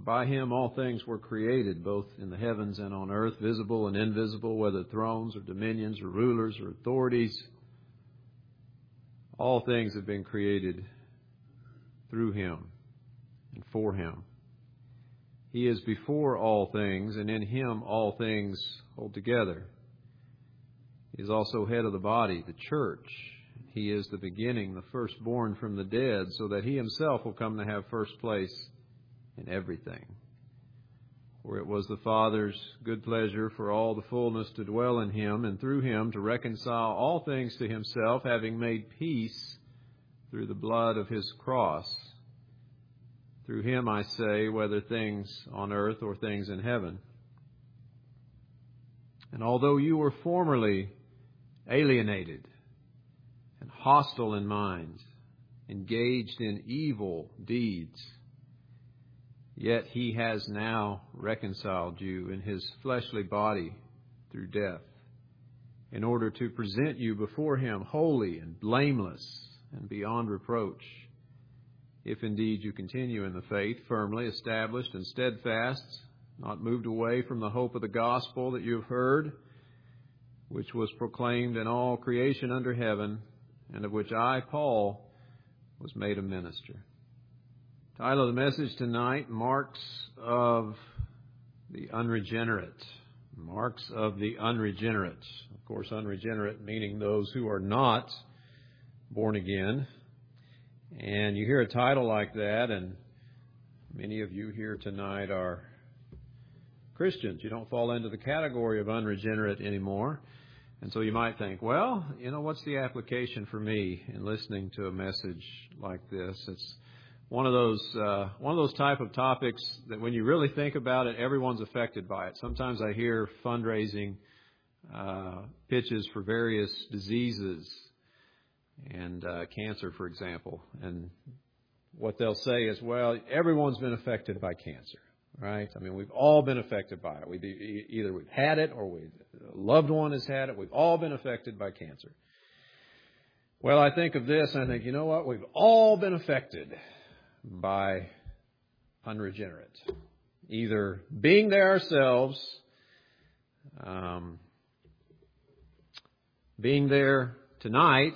by Him all things were created, both in the heavens and on earth, visible and invisible, whether thrones or dominions or rulers or authorities. All things have been created through Him and for Him. He is before all things, and in Him all things hold together. He is also head of the body, the church. He is the beginning, the firstborn from the dead, so that He Himself will come to have first place in everything. For it was the Father's good pleasure for all the fullness to dwell in Him, and through Him to reconcile all things to Himself, having made peace through the blood of His cross. Through Him, I say, whether things on earth or things in heaven. And although you were formerly alienated and hostile in mind, engaged in evil deeds, yet He has now reconciled you in His fleshly body through death, in order to present you before Him holy and blameless and beyond reproach, if indeed you continue in the faith, firmly established and steadfast, not moved away from the hope of the gospel that you have heard, which was proclaimed in all creation under heaven, and of which I, Paul, was made a minister. Title of the message tonight, Marks of the Unregenerate. Marks of the Unregenerate. Of course, unregenerate meaning those who are not born again. And you hear a title like that, and many of you here tonight are Christians. You don't fall into the category of unregenerate anymore. And so you might think, well, what's the application for me in listening to a message like this? It's one of those type of topics that when you really think about it, everyone's affected by it. Sometimes I hear fundraising pitches for various diseases and cancer, for example. And what they'll say is, well, everyone's been affected by cancer, right? I mean, we've all been affected by it. Either we've had it or a loved one has had it. We've all been affected by cancer. Well, I think of this and I think, you know what? We've all been affected by unregenerate. Either being there ourselves, being there tonight,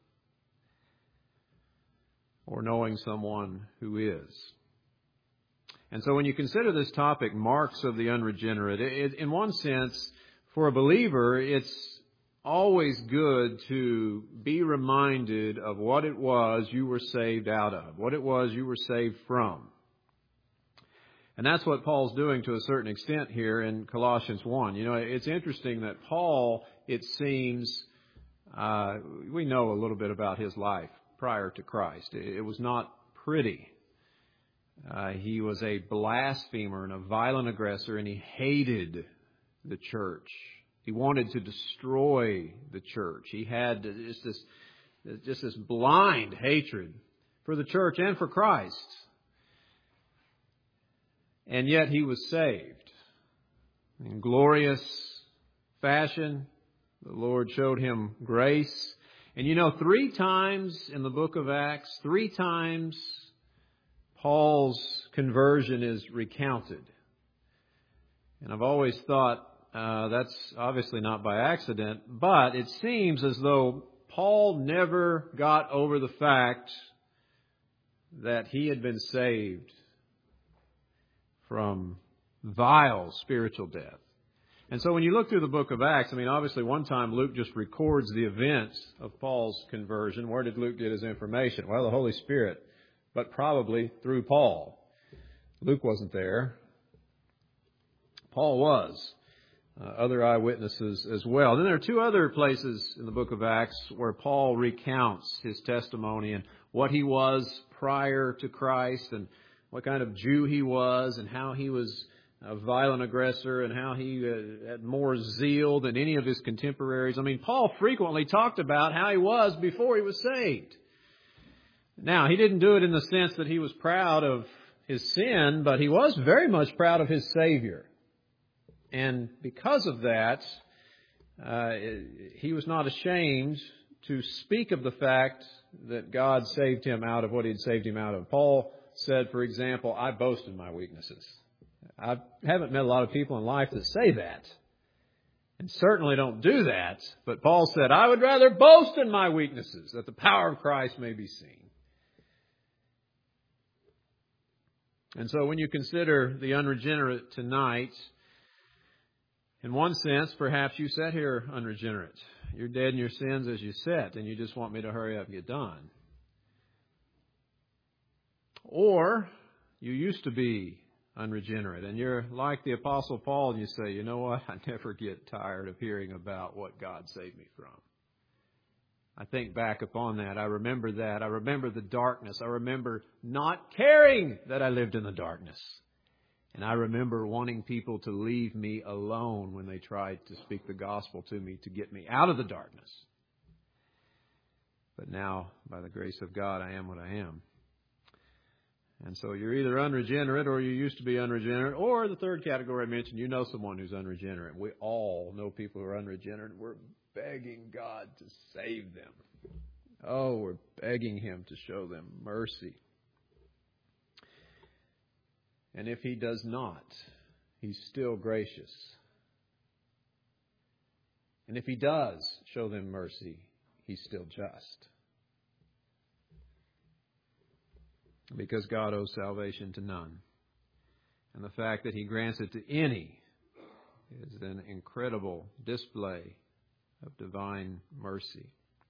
or knowing someone who is. And so when you consider this topic, marks of the unregenerate, in one sense, for a believer, it's always good to be reminded of what it was you were saved out of, what it was you were saved from. And that's what Paul's doing to a certain extent here in Colossians 1. It's interesting that Paul, it seems, we know a little bit about his life prior to Christ. It was not pretty. He was a blasphemer and a violent aggressor, and he hated the church. He wanted to destroy the church. He had just this blind hatred for the church and for Christ. And yet he was saved. In glorious fashion, the Lord showed him grace. And 3 times in the book of Acts, 3 times Paul's conversion is recounted. And I've always thought that's obviously not by accident, but it seems as though Paul never got over the fact that he had been saved from vile spiritual death. And so when you look through the book of Acts, obviously one time Luke just records the events of Paul's conversion. Where did Luke get his information? Well, the Holy Spirit, but probably through Paul. Luke wasn't there. Paul was. Other eyewitnesses as well. Then there are 2 other places in the book of Acts where Paul recounts his testimony and what he was prior to Christ and what kind of Jew he was and how he was a violent aggressor and how he had more zeal than any of his contemporaries. Paul frequently talked about how he was before he was saved. Now, he didn't do it in the sense that he was proud of his sin, but he was very much proud of his Savior. And because of that, he was not ashamed to speak of the fact that God saved him out of what he had saved him out of. Paul said, for example, I boast in my weaknesses. I haven't met a lot of people in life that say that. And certainly don't do that. But Paul said, I would rather boast in my weaknesses, that the power of Christ may be seen. And so when you consider the unregenerate tonight, in one sense, perhaps you sat here unregenerate. You're dead in your sins as you sit, and you just want me to hurry up and get done. Or you used to be unregenerate, and you're like the Apostle Paul, and you say, you know what, I never get tired of hearing about what God saved me from. I think back upon that. I remember that. I remember the darkness. I remember not caring that I lived in the darkness. And I remember wanting people to leave me alone when they tried to speak the gospel to me to get me out of the darkness. But now, by the grace of God, I am what I am. And so you're either unregenerate or you used to be unregenerate, or the third category I mentioned, you know someone who's unregenerate. We all know people who are unregenerate. We're begging God to save them. Oh, we're begging Him to show them mercy. And if He does not, He's still gracious. And if He does show them mercy, He's still just. Because God owes salvation to none. And the fact that He grants it to any is an incredible display of divine mercy.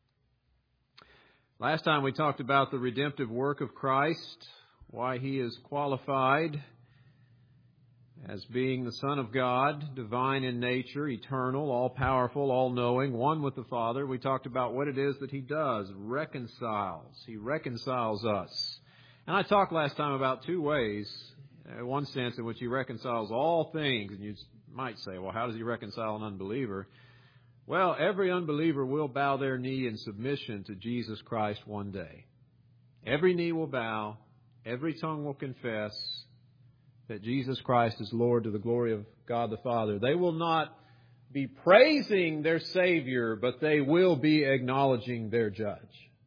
Last time we talked about the redemptive work of Christ, why He is qualified as being the Son of God, divine in nature, eternal, all-powerful, all-knowing, one with the Father. We talked about what it is that He does, reconciles. He reconciles us. And I talked last time about two ways. One sense in which He reconciles all things. And you might say, well, how does He reconcile an unbeliever? Well, every unbeliever will bow their knee in submission to Jesus Christ one day. Every knee will bow. Every tongue will confess that Jesus Christ is Lord to the glory of God the Father. They will not be praising their Savior, but they will be acknowledging their Judge.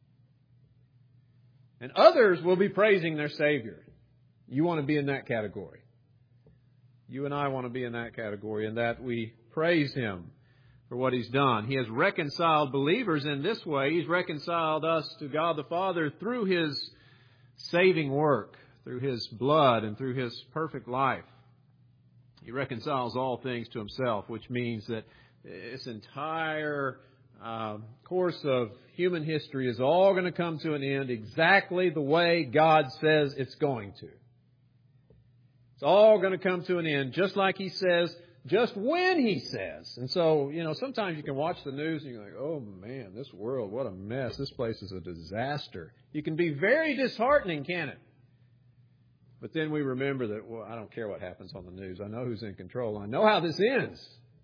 And others will be praising their Savior. You want to be in that category. You and I want to be in that category, and that we praise Him for what He's done. He has reconciled believers in this way. He's reconciled us to God the Father through His saving work, through His blood, and through His perfect life. He reconciles all things to Himself, which means that this entire course of human history is all going to come to an end exactly the way God says it's going to. It's all going to come to an end just like He says, just when He says. And so, sometimes you can watch the news and you're like, oh man, this world, what a mess. This place is a disaster. You can be very disheartening, can't it? But then we remember that, well, I don't care what happens on the news. I know who's in control. I know how this ends.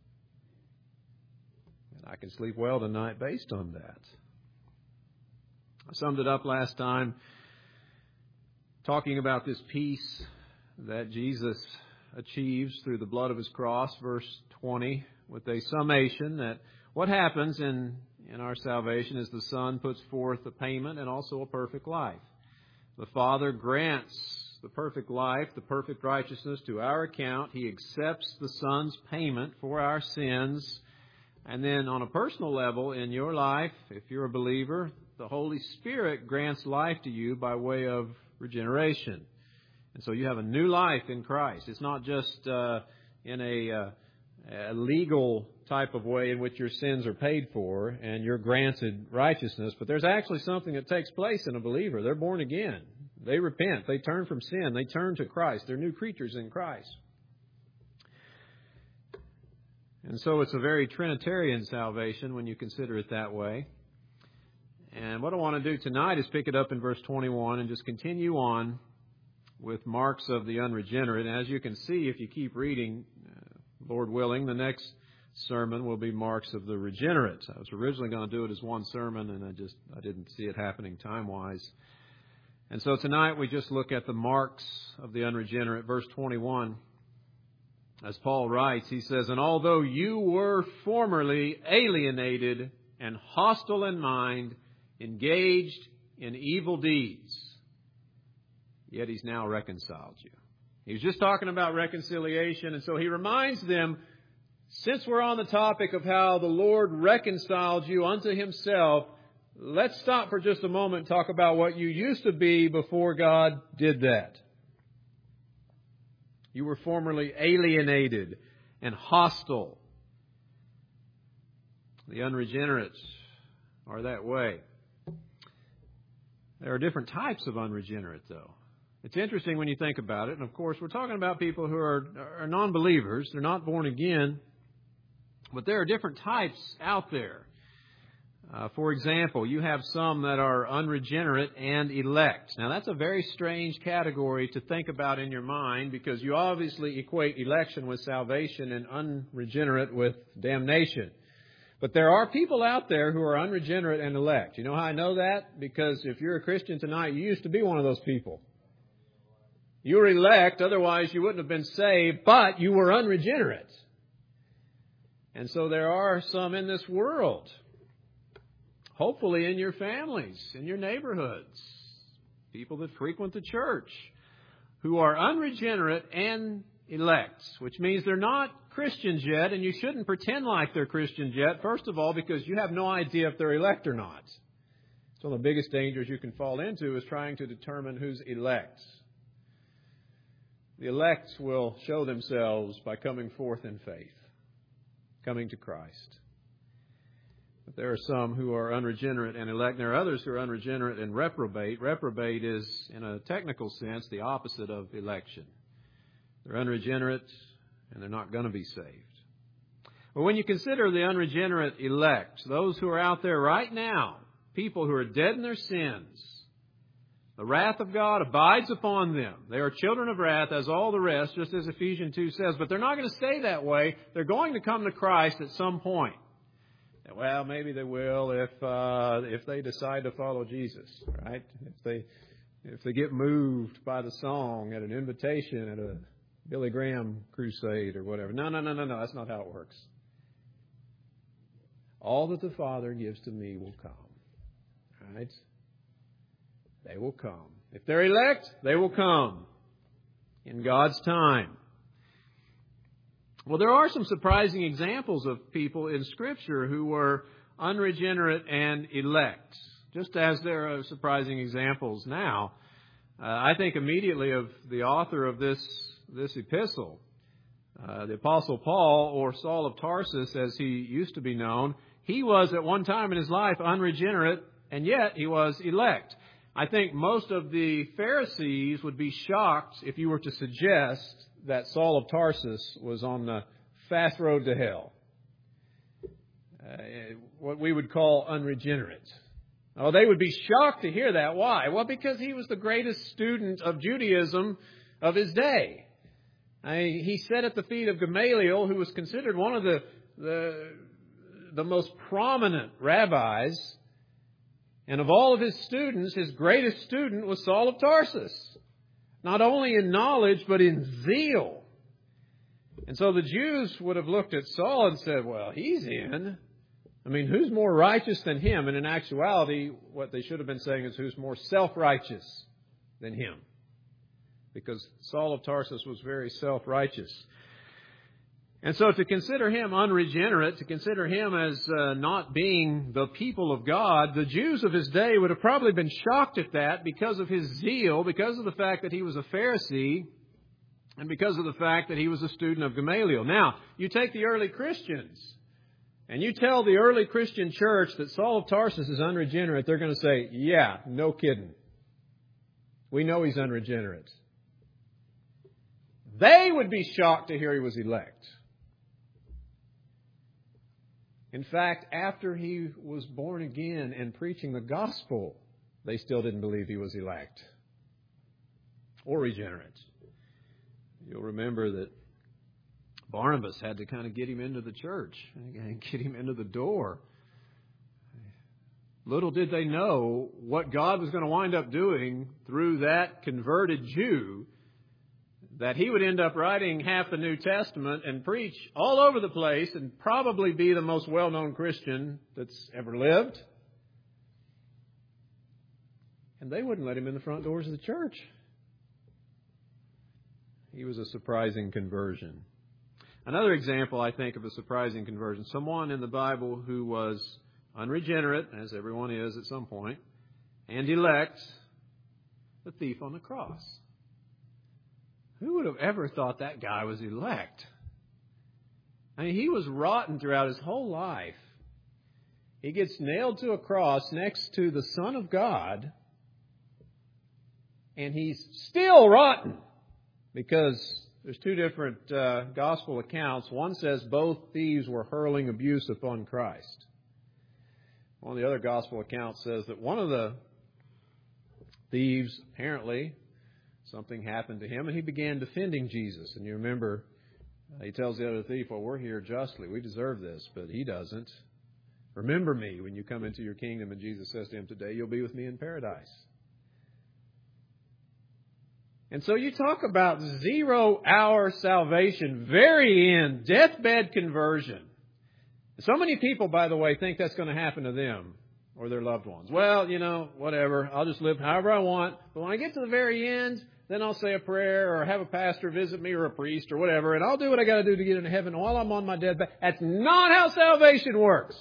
And I can sleep well tonight based on that. I summed it up last time talking about this peace that Jesus achieves through the blood of His cross, verse 20, with a summation that what happens in our salvation is the Son puts forth a payment and also a perfect life. The Father grants the perfect life, the perfect righteousness to our account. He accepts the Son's payment for our sins. And then on a personal level in your life, if you're a believer, the Holy Spirit grants life to you by way of regeneration. And so you have a new life in Christ. It's not just in a legal type of way in which your sins are paid for and you're granted righteousness, but there's actually something that takes place in a believer. They're born again. They repent. They turn from sin. They turn to Christ. They're new creatures in Christ. And so it's a very Trinitarian salvation when you consider it that way. And what I want to do tonight is pick it up in verse 21 and just continue on with marks of the unregenerate. And as you can see, if you keep reading, Lord willing, the next sermon will be marks of the regenerate. I was originally going to do it as one sermon, and I didn't see it happening time-wise. And so tonight we just look at the marks of the unregenerate. Verse 21, as Paul writes, he says, "And although you were formerly alienated and hostile in mind, engaged in evil deeds, yet He's now reconciled you. He was just talking about reconciliation, and so He reminds them, since we're on the topic of how the Lord reconciled you unto Himself, let's stop for just a moment and talk about what you used to be before God did that. You were formerly alienated and hostile. The unregenerates are that way. There are different types of unregenerate, though. It's interesting when you think about it. And, of course, we're talking about people who are non-believers. They're not born again. But there are different types out there. For example, you have some that are unregenerate and elect. Now, that's a very strange category to think about in your mind, because you obviously equate election with salvation and unregenerate with damnation. But there are people out there who are unregenerate and elect. You know how I know that? Because if you're a Christian tonight, you used to be one of those people. You were elect, otherwise you wouldn't have been saved, but you were unregenerate. And so there are some in this world, hopefully in your families, in your neighborhoods, people that frequent the church, who are unregenerate and elect, which means they're not Christians yet, and you shouldn't pretend like they're Christians yet, first of all, because you have no idea if they're elect or not. So one of the biggest dangers you can fall into is trying to determine who's elect. The elect will show themselves by coming forth in faith, coming to Christ. But there are some who are unregenerate and elect. There are others who are unregenerate and reprobate. Reprobate is, in a technical sense, the opposite of election. They're unregenerate and they're not going to be saved. But when you consider the unregenerate elect, those who are out there right now, people who are dead in their sins, the wrath of God abides upon them. They are children of wrath as all the rest, just as Ephesians 2 says. But they're not going to stay that way. They're going to come to Christ at some point. Well, maybe they will if they decide to follow Jesus, right? If they get moved by the song at an invitation at a Billy Graham crusade or whatever. No. That's not how it works. All that the Father gives to me will come. Right? They will come. If they're elect, they will come in God's time. Well, there are some surprising examples of people in Scripture who were unregenerate and elect, just as there are surprising examples now. I think immediately of the author of this epistle, the Apostle Paul, or Saul of Tarsus as he used to be known. He was at one time in his life unregenerate, and yet he was elect. I think most of the Pharisees would be shocked if you were to suggest that Saul of Tarsus was on the fast road to hell. What we would call unregenerate. Oh, they would be shocked to hear that. Why? Well, because he was the greatest student of Judaism of his day. He sat at the feet of Gamaliel, who was considered one of the most prominent rabbis. And of all of his students, his greatest student was Saul of Tarsus. Not only in knowledge, but in zeal. And so the Jews would have looked at Saul and said, well, he's in. I mean, who's more righteous than him? And in actuality, what they should have been saying is who's more self-righteous than him. Because Saul of Tarsus was very self-righteous. And so to consider him unregenerate, to consider him as not being the people of God, the Jews of his day would have probably been shocked at that because of his zeal, because of the fact that he was a Pharisee, and because of the fact that he was a student of Gamaliel. Now, you take the early Christians, and you tell the early Christian church that Saul of Tarsus is unregenerate, they're going to say, yeah, no kidding. We know he's unregenerate. They would be shocked to hear he was elect. In fact, after he was born again and preaching the gospel, they still didn't believe he was elect or regenerate. You'll remember that Barnabas had to kind of get him into the church and get him into the door. Little did they know what God was going to wind up doing through that converted Jew, that he would end up writing half the New Testament and preach all over the place and probably be the most well-known Christian that's ever lived. And they wouldn't let him in the front doors of the church. He was a surprising conversion. Another example, I think, of a surprising conversion. Someone in the Bible who was unregenerate, as everyone is at some point, and elect, the thief on the cross. Who would have ever thought that guy was elect? I mean, he was rotten throughout his whole life. He gets nailed to a cross next to the Son of God, and he's still rotten because there's two different gospel accounts. One says both thieves were hurling abuse upon Christ. One of the other gospel accounts says that one of the thieves, apparently, something happened to him, and he began defending Jesus. And you remember, he tells the other thief, well, we're here justly. We deserve this, but he doesn't. Remember me when you come into your kingdom. And Jesus says to him, today you'll be with me in paradise. And so you talk about 0-hour salvation, very end, deathbed conversion. So many people, by the way, think that's going to happen to them or their loved ones. Well, whatever. I'll just live however I want. But when I get to the very end, then I'll say a prayer or have a pastor visit me or a priest or whatever, and I'll do what I got to do to get into heaven while I'm on my deathbed. That's not how salvation works.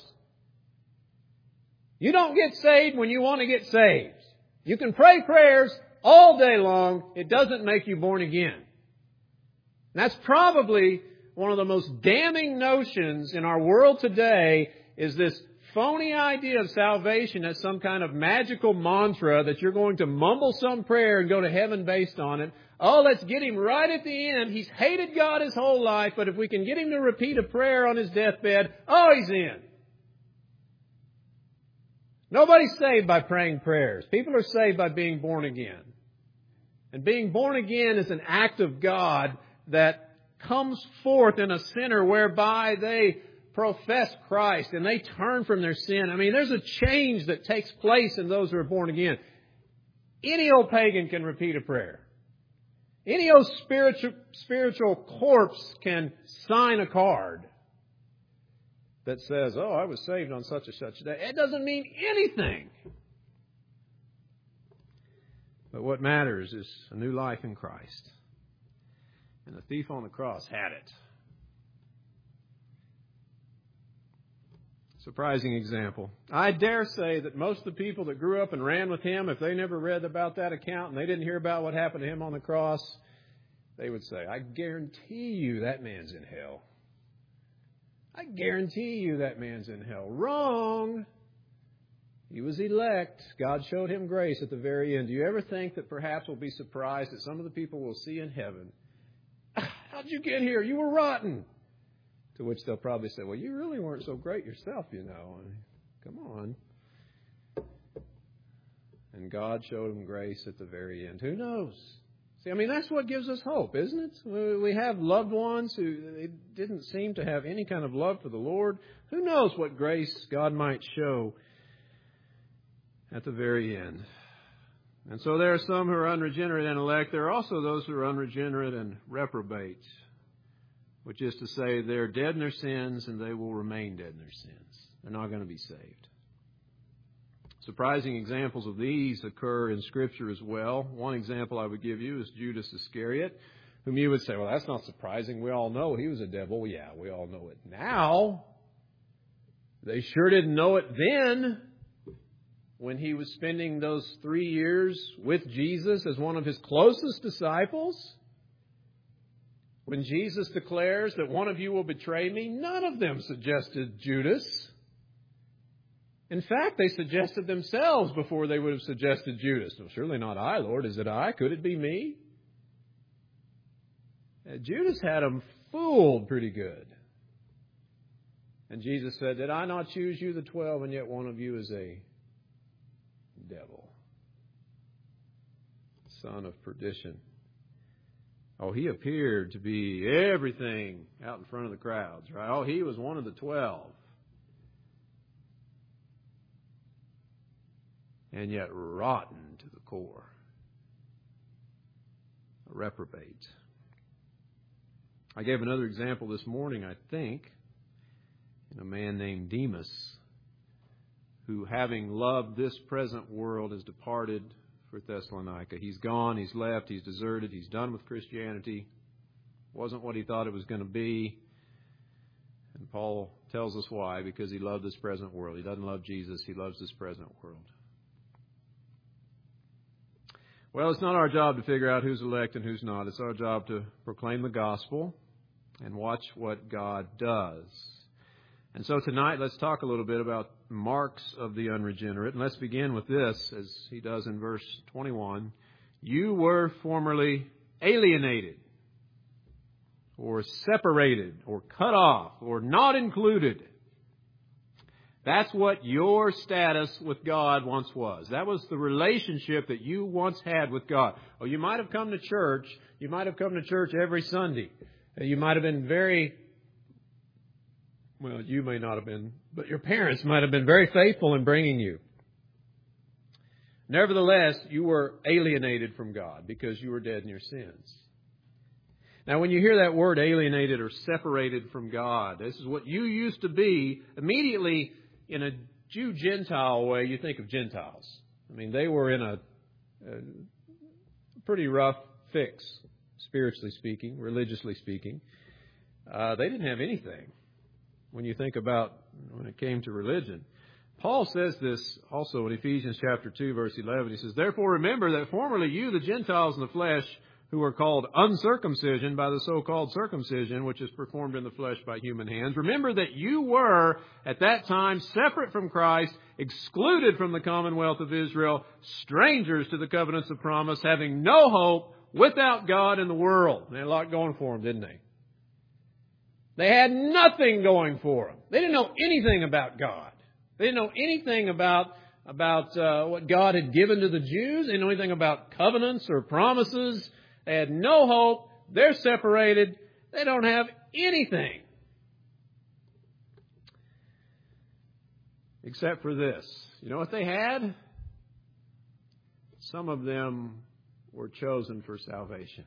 You don't get saved when you want to get saved. You can pray prayers all day long. It doesn't make you born again. And that's probably one of the most damning notions in our world today, is this phony idea of salvation as some kind of magical mantra that you're going to mumble some prayer and go to heaven based on it. Oh, let's get him right at the end. He's hated God his whole life, but if we can get him to repeat a prayer on his deathbed, oh, he's in. Nobody's saved by praying prayers. People are saved by being born again. And being born again is an act of God that comes forth in a sinner whereby they profess Christ and they turn from their sin. I mean, there's a change that takes place in those who are born again. Any old pagan can repeat a prayer. Any old spiritual corpse can sign a card that says, oh, I was saved on such and such a day. It doesn't mean anything. But what matters is a new life in Christ. And the thief on the cross had it. Surprising example. I dare say that most of the people that grew up and ran with him, if they never read about that account and they didn't hear about what happened to him on the cross, they would say, I guarantee you that man's in hell. I guarantee you that man's in hell. Wrong. He was elect. God showed him grace at the very end. Do you ever think that perhaps we'll be surprised that some of the people we'll see in heaven, how'd you get here? You were rotten. To which they'll probably say, well, you really weren't so great yourself, Come on. And God showed him grace at the very end. Who knows? See, that's what gives us hope, isn't it? We have loved ones who didn't seem to have any kind of love for the Lord. Who knows what grace God might show at the very end. And so there are some who are unregenerate and elect. There are also those who are unregenerate and reprobate, which is to say they're dead in their sins and they will remain dead in their sins. They're not going to be saved. Surprising examples of these occur in Scripture as well. One example I would give you is Judas Iscariot, whom you would say, well, that's not surprising. We all know he was a devil. Yeah, we all know it now. They sure didn't know it then when he was spending those 3 years with Jesus as one of his closest disciples. When Jesus declares that one of you will betray me, none of them suggested Judas. In fact, they suggested themselves before they would have suggested Judas. No, surely not I, Lord. Is it I? Could it be me? Judas had them fooled pretty good. And Jesus said, did I not choose you, the 12, and yet one of you is a devil, son of perdition. Oh, he appeared to be everything out in front of the crowds, right? Oh, he was one of the 12. And yet rotten to the core. A reprobate. I gave another example this morning, I think, in a man named Demas, who, having loved this present world, has departed for Thessalonica. He's gone, he's left, he's deserted, he's done with Christianity. wasn't what he thought it was going to be. And Paul tells us why, because he loved this present world. He doesn't love Jesus, he loves this present world. Well, it's not our job to figure out who's elect and who's not. It's our job to proclaim the gospel and watch what God does. And so tonight, let's talk a little bit about marks of the unregenerate. And let's begin with this, as he does in verse 21. You were formerly alienated, or separated, or cut off, or not included. That's what your status with God once was. That was the relationship that you once had with God. Oh, you might have come to church. You might have come to church every Sunday. You might have been well, you may not have been, but your parents might have been very faithful in bringing you. Nevertheless, you were alienated from God because you were dead in your sins. Now, when you hear that word alienated or separated from God, this is what you used to be. Immediately, in a Jew-Gentile way, you think of Gentiles. I mean, they were in a pretty rough fix, spiritually speaking, religiously speaking. They didn't have anything when you think about when it came to religion. Paul says this also in Ephesians chapter 2, verse 11. He says, Therefore remember that formerly you, the Gentiles in the flesh, who are called uncircumcision by the so-called circumcision, which is performed in the flesh by human hands. Remember that you were, at that time, separate from Christ, excluded from the commonwealth of Israel, strangers to the covenants of promise, having no hope, without God in the world. They had a lot going for them, didn't they? They had nothing going for them. They didn't know anything about God. They didn't know anything about what God had given to the Jews. They didn't know anything about covenants or promises. They had no hope. They're separated. They don't have anything. Except for this. You know what they had? Some of them were chosen for salvation.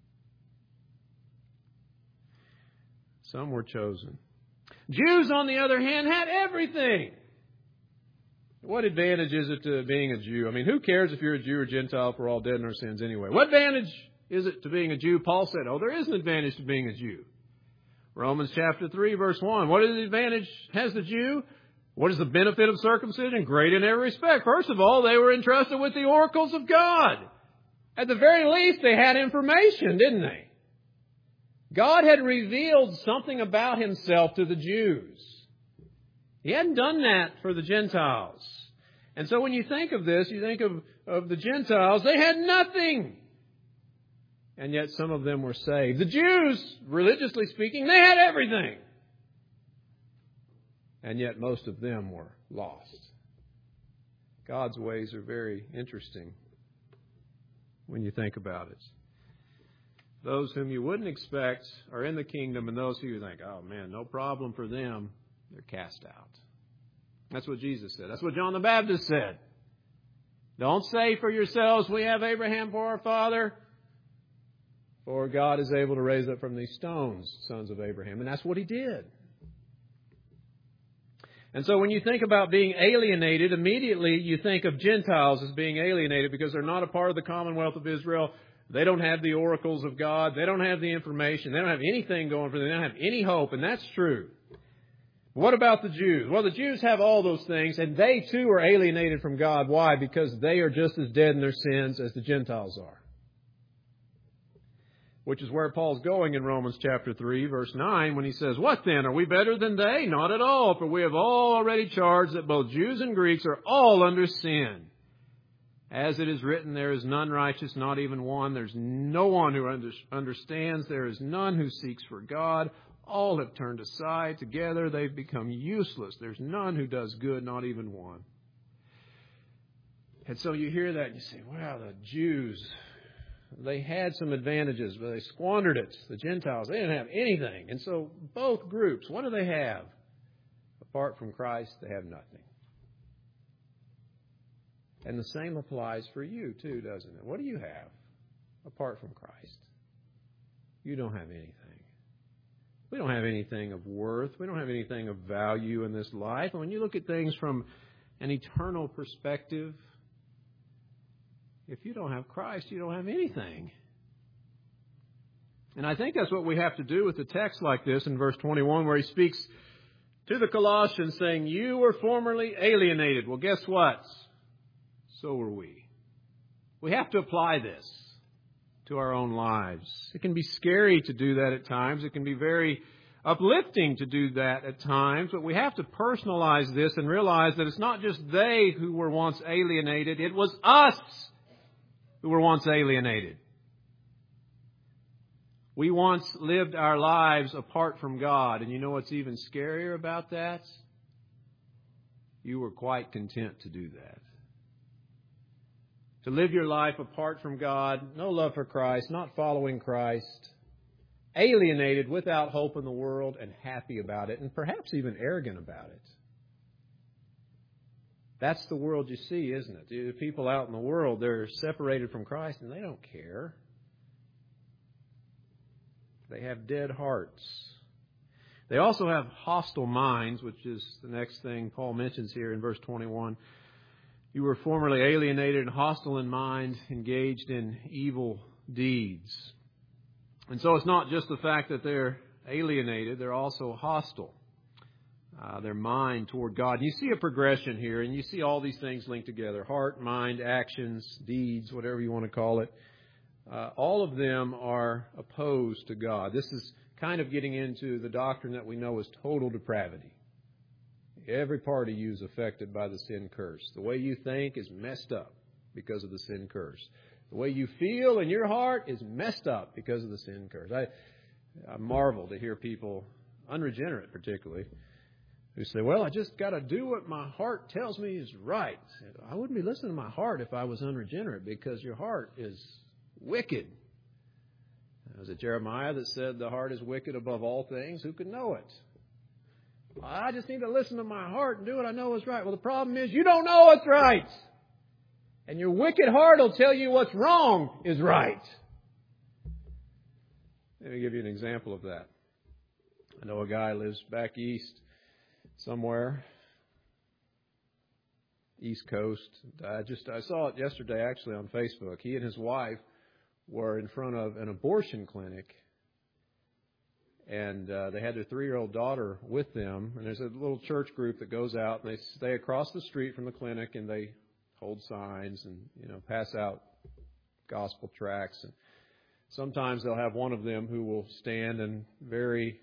Some were chosen. Jews, on the other hand, had everything. What advantage is it to being a Jew? I mean, who cares if you're a Jew or Gentile if we're all dead in our sins anyway? What advantage is it to being a Jew? Paul said, there is an advantage to being a Jew. Romans chapter 3, verse 1. What is the advantage has the Jew? What is the benefit of circumcision? Great in every respect. First of all, they were entrusted with the oracles of God. At the very least, they had information, didn't they? God had revealed something about Himself to the Jews. He hadn't done that for the Gentiles. And so when you think of this, you think of the Gentiles, they had nothing. And yet some of them were saved. The Jews, religiously speaking, they had everything. And yet most of them were lost. God's ways are very interesting when you think about it. Those whom you wouldn't expect are in the kingdom, and those who you think, oh man, no problem for them, they're cast out. That's what Jesus said. That's what John the Baptist said. Don't say for yourselves, we have Abraham for our father, for God is able to raise up from these stones sons of Abraham. And that's what He did. And so when you think about being alienated, immediately you think of Gentiles as being alienated because they're not a part of the commonwealth of Israel. They don't have the oracles of God. They don't have the information. They don't have anything going for them. They don't have any hope, and that's true. What about the Jews? Well, the Jews have all those things, and they too are alienated from God. Why? Because they are just as dead in their sins as the Gentiles are. Which is where Paul's going in Romans chapter 3, verse 9, when he says, What then? Are we better than they? Not at all, for we have already charged that both Jews and Greeks are all under sin. As it is written, there is none righteous, not even one. There's no one who understands. There is none who seeks for God. All have turned aside. Together they've become useless. There's none who does good, not even one. And so you hear that and you say, wow, the Jews, they had some advantages, but they squandered it. The Gentiles, they didn't have anything. And so both groups, what do they have? Apart from Christ, they have nothing. And the same applies for you too, doesn't it? What do you have apart from Christ? You don't have anything. We don't have anything of worth. We don't have anything of value in this life. And when you look at things from an eternal perspective, if you don't have Christ, you don't have anything. And I think that's what we have to do with a text like this in verse 21, where he speaks to the Colossians saying, you were formerly alienated. Well, guess what? So were we. We have to apply this to our own lives. It can be scary to do that at times. It can be very uplifting to do that at times. But we have to personalize this and realize that it's not just they who were once alienated. It was us who were once alienated. We once lived our lives apart from God. And you know what's even scarier about that? You were quite content to do that. To live your life apart from God, no love for Christ, not following Christ, alienated, without hope in the world, and happy about it, and perhaps even arrogant about it. That's the world you see, isn't it? The people out in the world, they're separated from Christ and they don't care. They have dead hearts. They also have hostile minds, which is the next thing Paul mentions here in verse 21. You were formerly alienated and hostile in mind, engaged in evil deeds. And so it's not just the fact that they're alienated, they're also hostile. Their mind toward God. And you see a progression here, and you see all these things linked together. Heart, mind, actions, deeds, whatever you want to call it. All of them are opposed to God. This is kind of getting into the doctrine that we know as total depravity. Every part of you is affected by the sin curse. The way you think is messed up because of the sin curse. The way you feel in your heart is messed up because of the sin curse. I marvel to hear people, unregenerate particularly, who say, well, I just got to do what my heart tells me is right. I wouldn't be listening to my heart if I was unregenerate, because your heart is wicked. Was it Jeremiah that said the heart is wicked above all things? Who could know it? Well, I just need to listen to my heart and do what I know is right. Well, the problem is you don't know what's right. And your wicked heart will tell you what's wrong is right. Let me give you an example of that. I know a guy lives back east somewhere, East Coast. I saw it yesterday actually on Facebook. He and his wife were in front of an abortion clinic, and they had their 3-year-old daughter with them. And there's a little church group that goes out, and they stay across the street from the clinic, and they hold signs and, pass out gospel tracts. And sometimes they'll have one of them who will stand and very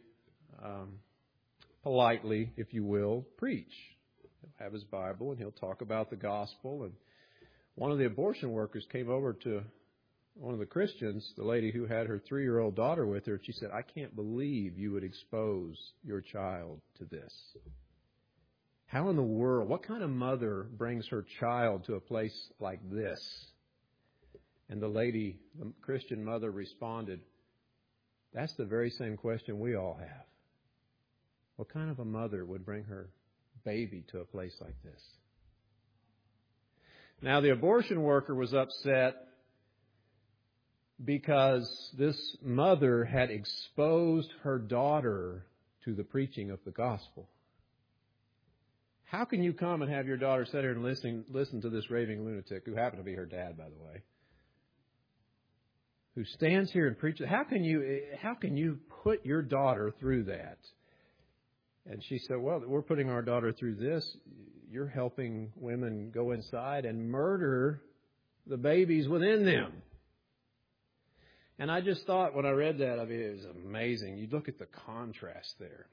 politely, if you will, preach. He'll have his Bible and he'll talk about the gospel. And one of the abortion workers came over to one of the Christians, the lady who had her 3-year-old daughter with her. She said, I can't believe you would expose your child to this. How in the world, what kind of mother brings her child to a place like this? And the Christian mother responded, that's the very same question we all have. What kind of a mother would bring her baby to a place like this? Now, the abortion worker was upset because this mother had exposed her daughter to the preaching of the gospel. How can you come and have your daughter sit here and listen to this raving lunatic, who happened to be her dad, by the way, who stands here and preaches? How can you put your daughter through that? And she said, well, we're putting our daughter through this. You're helping women go inside and murder the babies within them. And I just thought, when I read that, it was amazing. You look at the contrast there.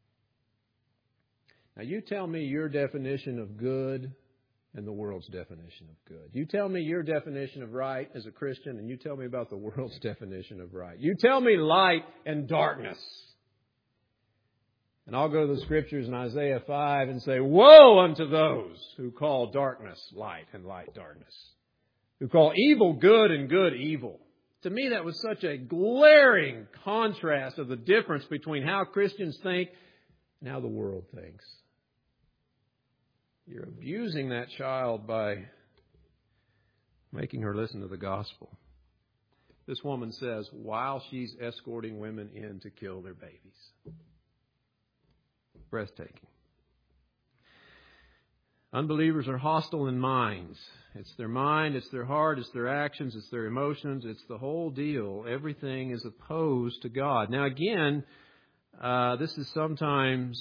Now, you tell me your definition of good and the world's definition of good. You tell me your definition of right as a Christian, and you tell me about the world's definition of right. You tell me light and darkness. And I'll go to the Scriptures in Isaiah 5 and say, woe unto those who call darkness light and light darkness, who call evil good and good evil. To me, that was such a glaring contrast of the difference between how Christians think and how the world thinks. You're abusing that child by making her listen to the gospel. This woman says, while she's escorting women in to kill their babies. Breathtaking. Unbelievers are hostile in minds. It's their mind, it's their heart, it's their actions, it's their emotions, it's the whole deal. Everything is opposed to God. Now again, this is sometimes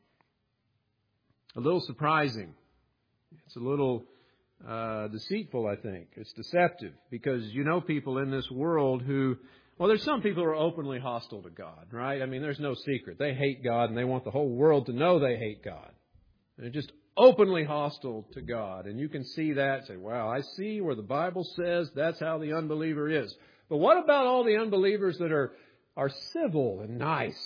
a little surprising. It's a little deceitful, I think. It's deceptive because you know people in this world who, well, there's some people who are openly hostile to God, right? I mean, there's no secret. They hate God and they want the whole world to know they hate God. They're just openly hostile to God. And you can see that and say, wow, I see where the Bible says that's how the unbeliever is. But what about all the unbelievers that are civil and nice?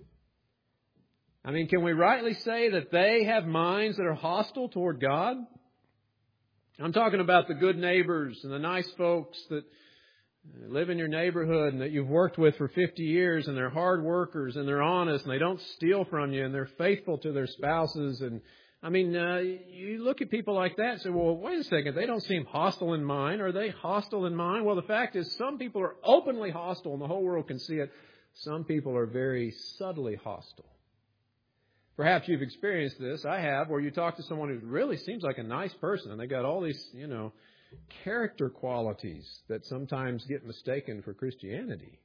I mean, can we rightly say that they have minds that are hostile toward God? I'm talking about the good neighbors and the nice folks that live in your neighborhood and that you've worked with for 50 years, and they're hard workers and they're honest and they don't steal from you and they're faithful to their spouses. And I mean, you look at people like that and say, well, wait a second, they don't seem hostile in mind. Are they hostile in mind? Well, the fact is some people are openly hostile and the whole world can see it. Some people are very subtly hostile. Perhaps you've experienced this. I have, where you talk to someone who really seems like a nice person and they got all these, character qualities that sometimes get mistaken for Christianity.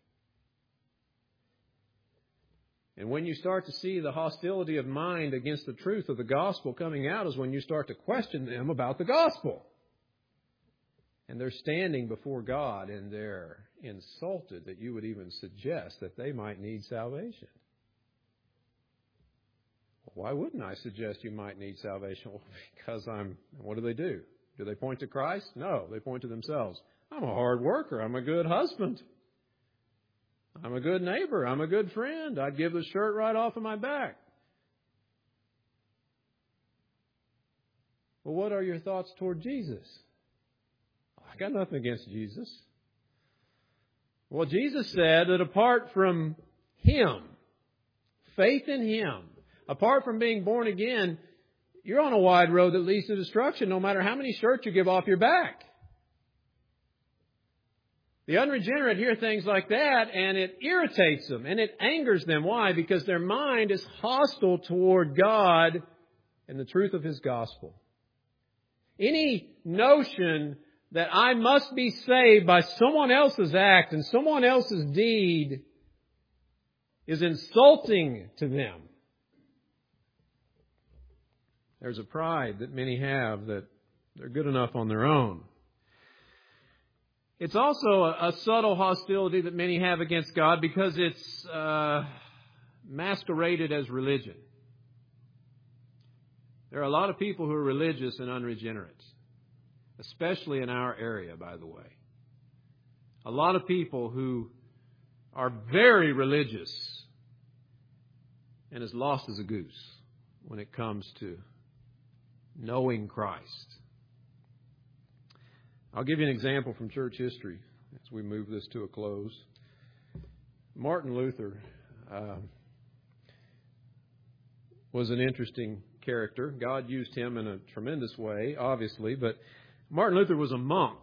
And when you start to see the hostility of mind against the truth of the gospel coming out is when you start to question them about the gospel. And they're standing before God and they're insulted that you would even suggest that they might need salvation. Why wouldn't I suggest you might need salvation? Well, because what do? Do they point to Christ? No, they point to themselves. I'm a hard worker. I'm a good husband. I'm a good neighbor. I'm a good friend. I'd give the shirt right off of my back. Well, what are your thoughts toward Jesus? I got nothing against Jesus. Well, Jesus said that apart from Him, faith in Him, apart from being born again, you're on a wide road that leads to destruction no matter how many shirts you give off your back. The unregenerate hear things like that and it irritates them and it angers them. Why? Because their mind is hostile toward God and the truth of His gospel. Any notion that I must be saved by someone else's act and someone else's deed is insulting to them. There's a pride that many have that they're good enough on their own. It's also a subtle hostility that many have against God because it's masqueraded as religion. There are a lot of people who are religious and unregenerate, especially in our area, by the way. A lot of people who are very religious and as lost as a goose when it comes to knowing Christ. I'll give you an example from church history as we move this to a close. Martin Luther was an interesting character. God used him in a tremendous way, obviously, but Martin Luther was a monk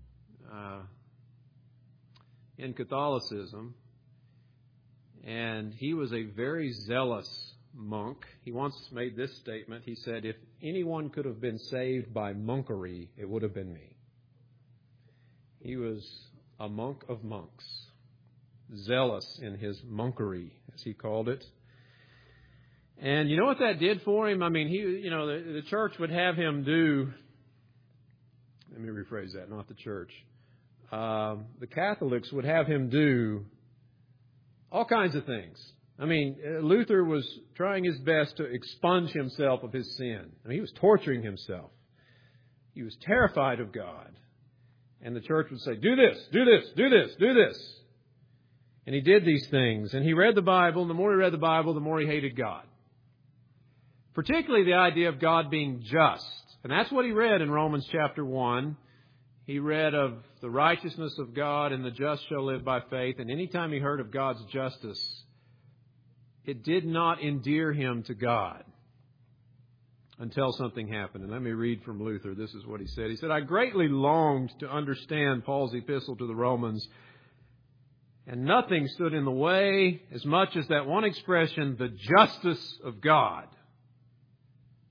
in Catholicism, and he was a very zealous monk. He once made this statement. He said, if anyone could have been saved by monkery, it would have been me. He was a monk of monks, zealous in his monkery, as he called it. And you know what that did for him? I mean, the church would have him do, let me rephrase that, not the church. The Catholics would have him do all kinds of things. I mean, Luther was trying his best to expunge himself of his sin. I mean, he was torturing himself. He was terrified of God. And the church would say, do this, do this, do this, do this. And he did these things. And he read the Bible. And the more he read the Bible, the more he hated God. Particularly the idea of God being just. And that's what he read in Romans chapter 1. He read of the righteousness of God and the just shall live by faith. And anytime he heard of God's justice, it did not endear him to God until something happened. And let me read from Luther. This is what he said. He said, I greatly longed to understand Paul's epistle to the Romans, and nothing stood in the way as much as that one expression, the justice of God.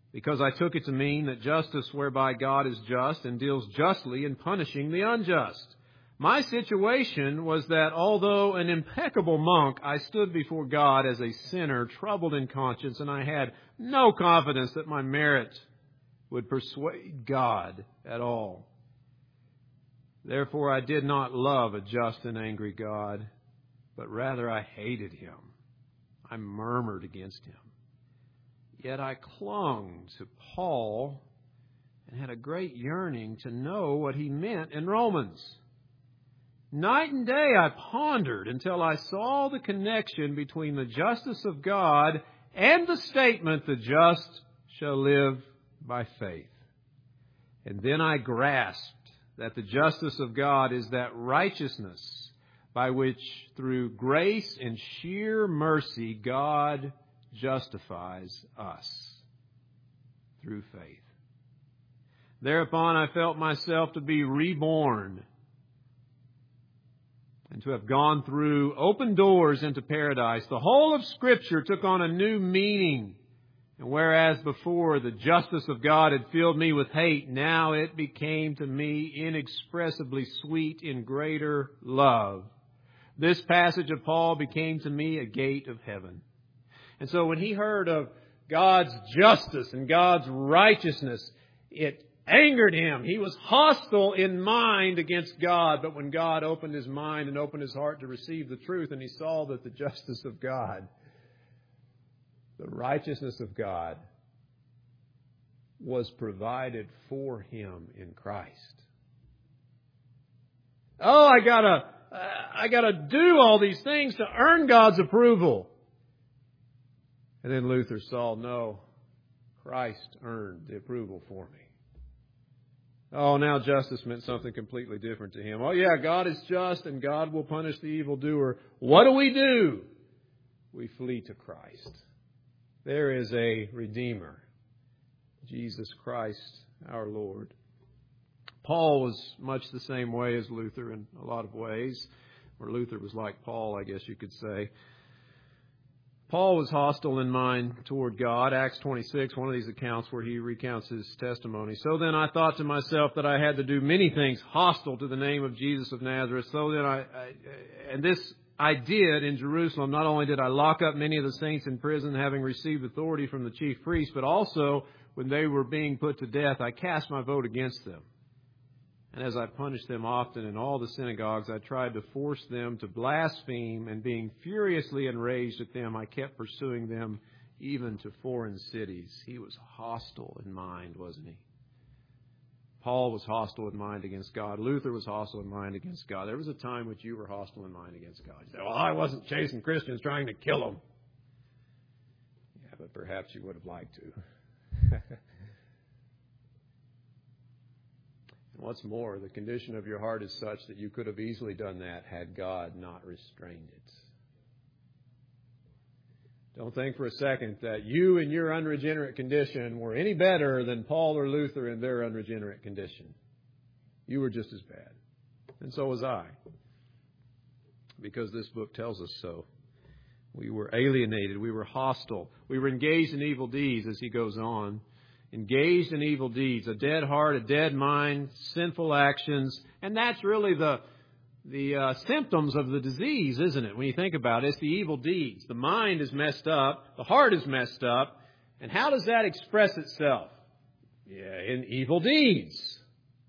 because I took it to mean that justice whereby God is just and deals justly in punishing the unjust. My situation was that although an impeccable monk, I stood before God as a sinner, troubled in conscience, and I had no confidence that my merit would persuade God at all. Therefore I did not love a just and angry God, but rather I hated Him. I murmured against Him. Yet I clung to Paul and had a great yearning to know what he meant in Romans. Night and day I pondered until I saw the connection between the justice of God and the statement, the just shall live by faith. And then I grasped that the justice of God is that righteousness by which through grace and sheer mercy God justifies us through faith. Thereupon I felt myself to be reborn and to have gone through open doors into paradise. The whole of Scripture took on a new meaning. And whereas before the justice of God had filled me with hate, now it became to me inexpressibly sweet in greater love. This passage of Paul became to me a gate of heaven. And so when he heard of God's justice and God's righteousness, it angered him. He was hostile in mind against God. But when God opened his mind and opened his heart to receive the truth, and he saw that the justice of God, the righteousness of God, was provided for him in Christ. Oh, I gotta do all these things to earn God's approval. And then Luther saw, no, Christ earned the approval for me. Oh, now justice meant something completely different to him. Oh yeah, God is just and God will punish the evildoer. What do? We flee to Christ. There is a Redeemer, Jesus Christ our Lord. Paul was much the same way as Luther in a lot of ways, or Luther was like Paul, I guess you could say. Paul was hostile in mind toward God. Acts 26, one of these accounts where he recounts his testimony. So then I thought to myself that I had to do many things hostile to the name of Jesus of Nazareth. So then and this I did in Jerusalem. Not only did I lock up many of the saints in prison, having received authority from the chief priests, but also when they were being put to death, I cast my vote against them. And as I punished them often in all the synagogues, I tried to force them to blaspheme, and being furiously enraged at them, I kept pursuing them even to foreign cities. He was hostile in mind, wasn't he? Paul was hostile in mind against God. Luther was hostile in mind against God. There was a time which you were hostile in mind against God. You say, well, I wasn't chasing Christians trying to kill them. Yeah, but perhaps you would have liked to. What's more, the condition of your heart is such that you could have easily done that had God not restrained it. Don't think for a second that you in your unregenerate condition were any better than Paul or Luther in their unregenerate condition. You were just as bad. And so was I. Because this book tells us so. We were alienated. We were hostile. We were engaged in evil deeds, as he goes on. Engaged in evil deeds, a dead heart, a dead mind, sinful actions. And that's really the symptoms of the disease, isn't it? When you think about it, it's the evil deeds. The mind is messed up. The heart is messed up. And how does that express itself? Yeah, in evil deeds.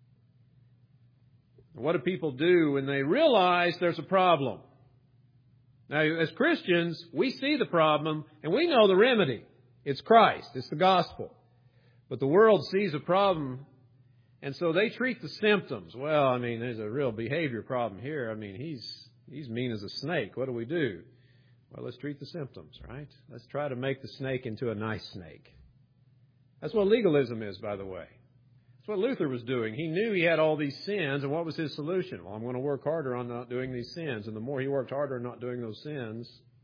And what do people do when they realize there's a problem? Now, as Christians, we see the problem and we know the remedy. It's Christ. It's the gospel. But the world sees a problem, and so they treat the symptoms. Well, I mean, there's a real behavior problem here. I mean, he's mean as a snake. What do we do? Well, let's treat the symptoms, right? Let's try to make the snake into a nice snake. That's what legalism is, by the way. That's what Luther was doing. He knew he had all these sins, and what was his solution? Well, I'm going to work harder on not doing these sins. And the more he worked harder on not doing those sins,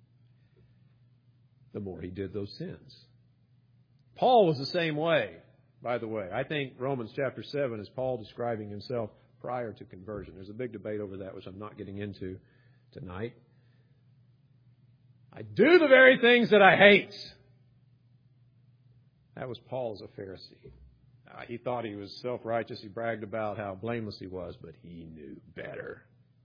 the more he did those sins. Paul was the same way, by the way. I think Romans chapter 7 is Paul describing himself prior to conversion. There's a big debate over that, which I'm not getting into tonight. I do the very things that I hate. That was Paul as a Pharisee. He thought he was self-righteous. He bragged about how blameless he was, but he knew better.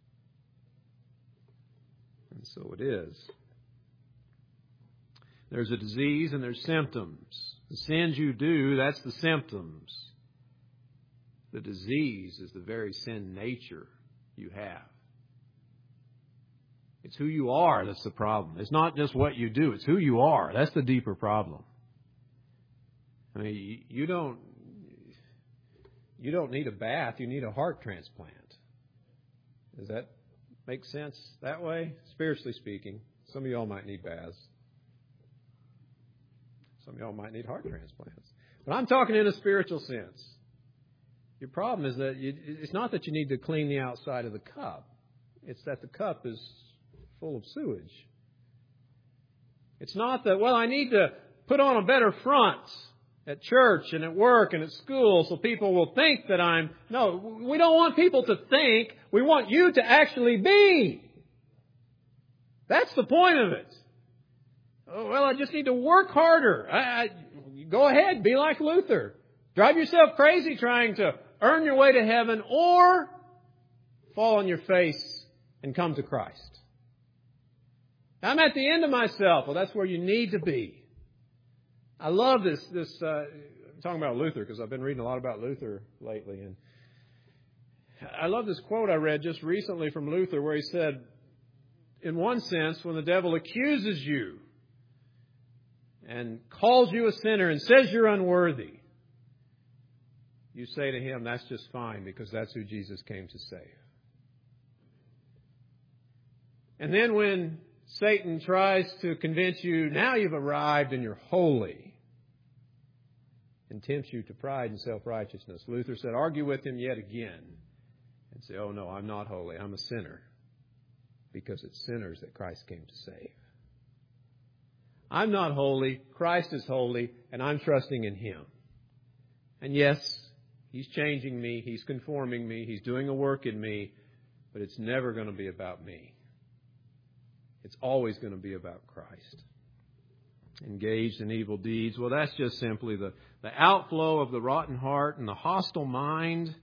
And so it is. There's a disease and there's symptoms. The sins you do, that's the symptoms. The disease is the very sin nature you have. It's who you are that's the problem. It's not just what you do. It's who you are. That's the deeper problem. I mean, you don't need a bath. You need a heart transplant. Does that make sense that way? Spiritually speaking, some of y'all might need baths. Some of y'all might need heart transplants. But I'm talking in a spiritual sense. Your problem is that it's not that you need to clean the outside of the cup. It's that the cup is full of sewage. It's not that, well, I need to put on a better front at church and at work and at school so people will think that I'm... No, we don't want people to think. We want you to actually be. That's the point of it. Oh, well, I just need to work harder. Go ahead, be like Luther. Drive yourself crazy trying to earn your way to heaven, or fall on your face and come to Christ. I'm at the end of myself. Well, that's where you need to be. I love this. I'm talking about Luther because I've been reading a lot about Luther lately. And I love this quote I read just recently from Luther where he said, in one sense, when the devil accuses you and calls you a sinner and says you're unworthy, you say to him, that's just fine because that's who Jesus came to save. And then when Satan tries to convince you, now you've arrived and you're holy, and tempts you to pride and self-righteousness, Luther said, argue with him yet again and say, oh no, I'm not holy, I'm a sinner, because it's sinners that Christ came to save. I'm not holy, Christ is holy, and I'm trusting in Him. And yes, He's changing me, He's conforming me, He's doing a work in me, but it's never going to be about me. It's always going to be about Christ. Engaged in evil deeds, well, that's just simply the outflow of the rotten heart and the hostile mind.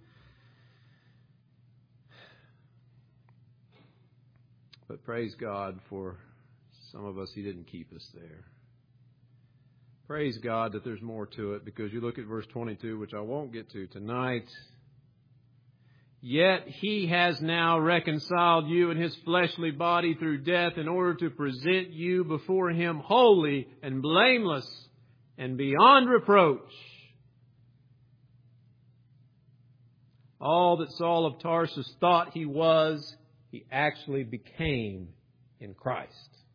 But praise God for some of us, He didn't keep us there. Praise God that there's more to it, because you look at verse 22, which I won't get to tonight. Yet He has now reconciled you in His fleshly body through death in order to present you before Him holy and blameless and beyond reproach. All that Saul of Tarsus thought he was, he actually became in Christ.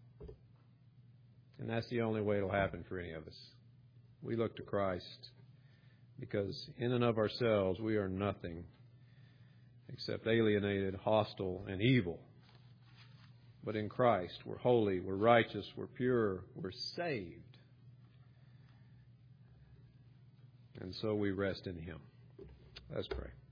And that's the only way it'll happen for any of us. We look to Christ because in and of ourselves we are nothing except alienated, hostile, and evil. But in Christ we're holy, we're righteous, we're pure, we're saved. And so we rest in Him. Let's pray.